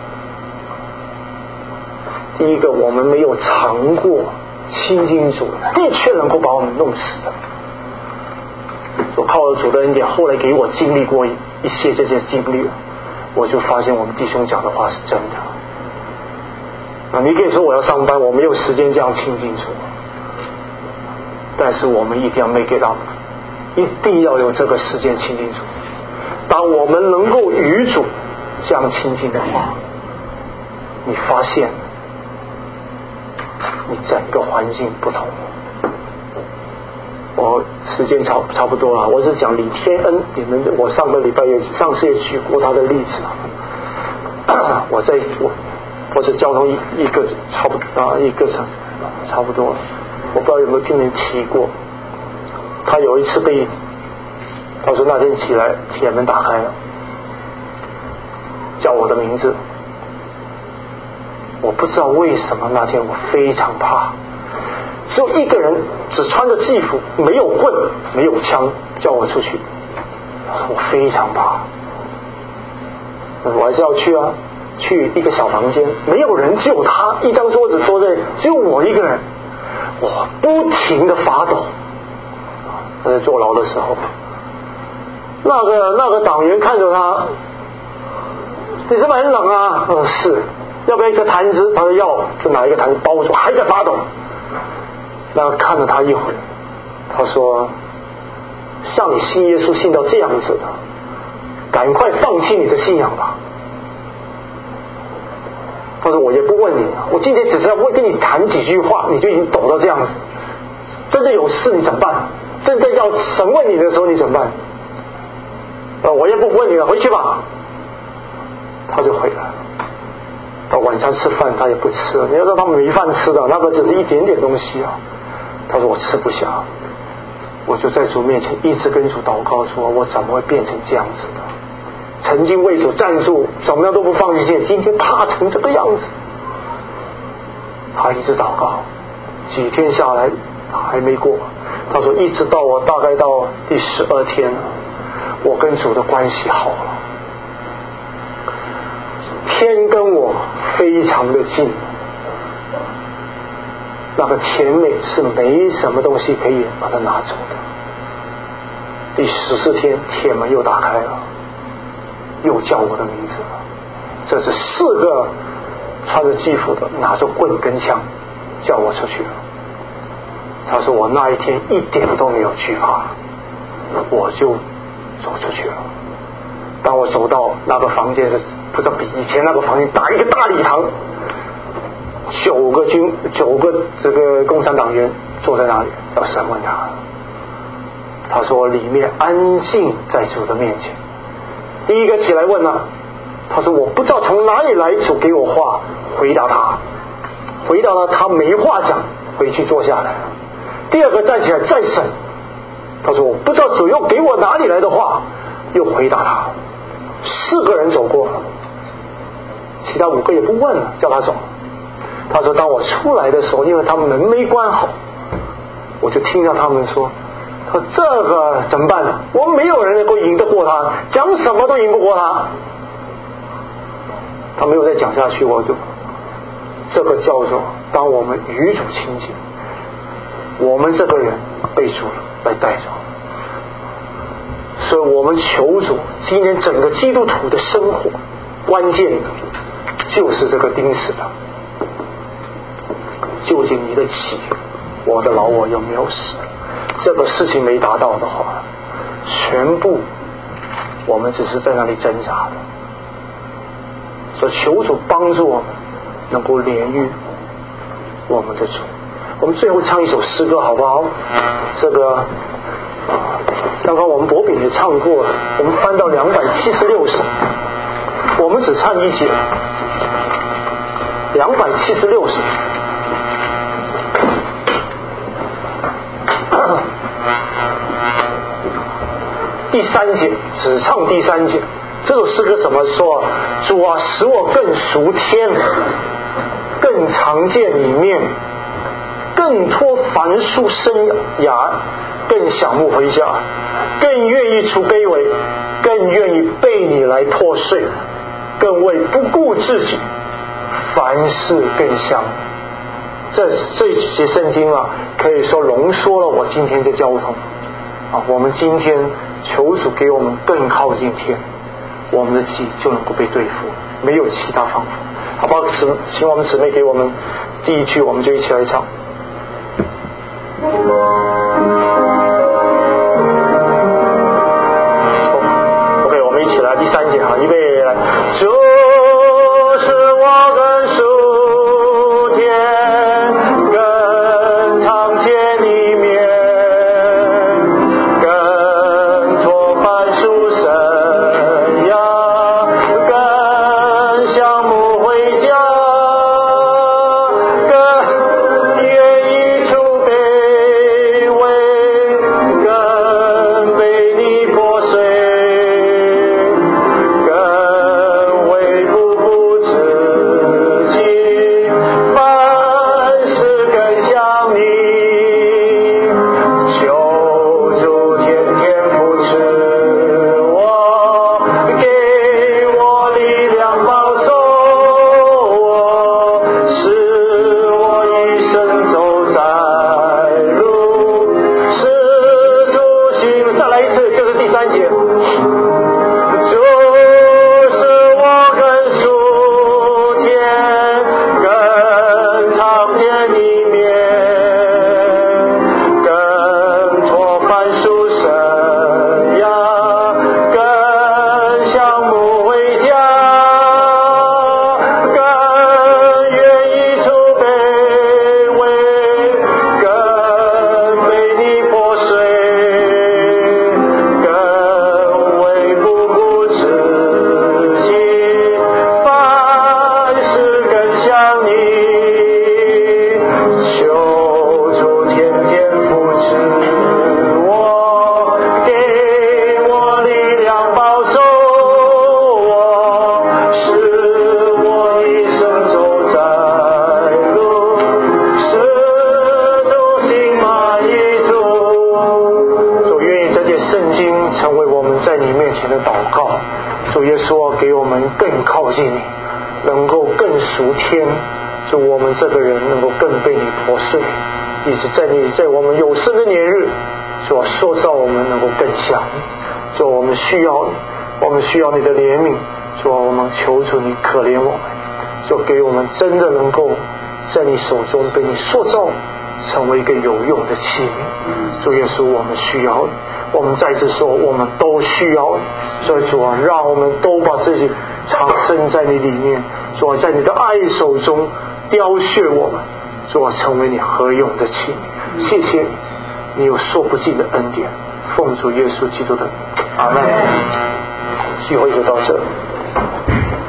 第一个，我们没有尝过亲近主，的确能够把我们弄死的。我靠着主的恩典，后来给我经历过一些这些经历了，我就发现我们弟兄讲的话是真的。你可以说我要上班，我没有时间这样亲近主，但是我们一定要 make it up， 一定要有这个时间亲近主。当我们能够与主这样亲近的话，你发现你整个环境不同。我时间差不多了，我是讲李天恩，我上次也举过他的例子我是交通一个差不多，我不知道有没有听人提过。他有一次被他说那天起来，铁门打开了，叫我的名字。我不知道为什么那天我非常怕，只有一个人只穿着制服，没有棍没有枪，叫我出去。我非常怕，我还是要去啊，去一个小房间，没有人，只有他一张桌子坐在，只有我一个人，我不停的发抖。我在坐牢的时候，那个党员看着他，你是不是很冷啊？是。要不要一个坛子？他说要，就拿一个坛子包住，还在发抖。那看了他一会，他说像你信耶稣信到这样子的，赶快放弃你的信仰吧。他说我也不问你了，我今天只是要跟你谈几句话，你就已经抖到这样子，真的有事你怎么办？真的要审问你的时候你怎么办？我也不问你了，回去吧。他就回来了。到晚上吃饭他也不吃了，你要知道他没饭吃的，那个只是一点点东西啊。他说我吃不下，我就在主面前一直跟主祷告，说我怎么会变成这样子的？曾经为主站住，怎么样都不放弃，今天怕成这个样子。他一直祷告，几天下来还没过。他说一直到我大概到第12天，我跟主的关系好了。天跟我非常的近，那个甜美是没什么东西可以把它拿走的。第14天铁门又打开了，又叫我的名字了。这是4个穿着制服的拿着棍跟枪叫我出去了。他说我那一天一点都没有惧怕，我就走出去了。当我走到那个房间，不知道比以前那个房间大一个大礼堂，9个这个共产党员坐在那里要审问他。他说里面安静在主的面前。第一个起来问了，他说我不知道从哪里来，主给我话回答他，他没话讲，回去坐下来。第二个站起来再审，他说我不知道主又给我哪里来的话，又回答他。4个人走过，其他5个也不问了，叫他走。他说当我出来的时候，因为他们门没关好，我就听到他们说这个怎么办呢？我们没有人能够赢得过他，讲什么都赢不过他。他没有再讲下去，我就这个叫做当我们与主亲近，我们这个人被主来带走。所以我们求主，今天整个基督徒的生活关键就是这个钉死的，究竟你的己，我的老我有没有死？这个事情没达到的话，全部我们只是在那里挣扎的。所以求主帮助我们能够怜悯我们的主。我们最后唱一首诗歌好不好？这个刚刚我们博炳也唱过了，我们翻到276首，我们只唱一节，276首。第3节，只唱第3节。这首诗歌怎么说？主啊，使我更熟天，更常见你面，更脱凡俗生涯，更想慕回家，更愿意出卑微，更愿意被你来破碎，更为不顾自己，凡事更像。这些圣经啊，可以说浓缩了我今天的交通啊。我们今天求主给我们更靠近天，我们的己就能够被对付，没有其他方法，好不好？请我们姊妹给我们第1句，我们就一起来唱。OK， 我们一起来第3节哈，预备来。就是我更属天，更常见你面，更脱凡俗生涯，更想慕回家，更愿意出卑主耶稣给我们更靠近你，能够更属天，主我们这个人能够更被你破碎，一直在我们有生的年日，主塑造我们能够更像你。主我们需要你的怜悯，主我们求主你可怜我们，主给我们真的能够在你手中被你塑造成为一个有用的器皿。主耶稣我们需要你，我们再次说我们都需要你。所以主啊，让我们都把自己藏身在你里面，主啊，在你的爱手中雕削我们，主啊，成为你合用的器皿。谢谢你，你有说不尽的恩典，奉主耶稣基督的名，阿们。聚会就到这。